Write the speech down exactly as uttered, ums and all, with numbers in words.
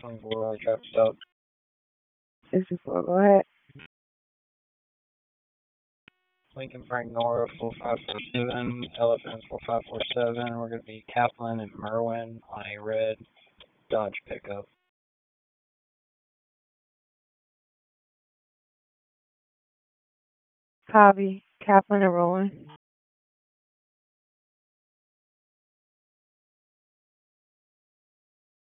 twenty-four, traffic stop. sixty-four, go ahead. Lincoln Frank Nora, four five four seven, Elephant four five four seven. We're going to be Kaplan and Merwin on a red Dodge pickup. Copy. Kaplan and Rowan.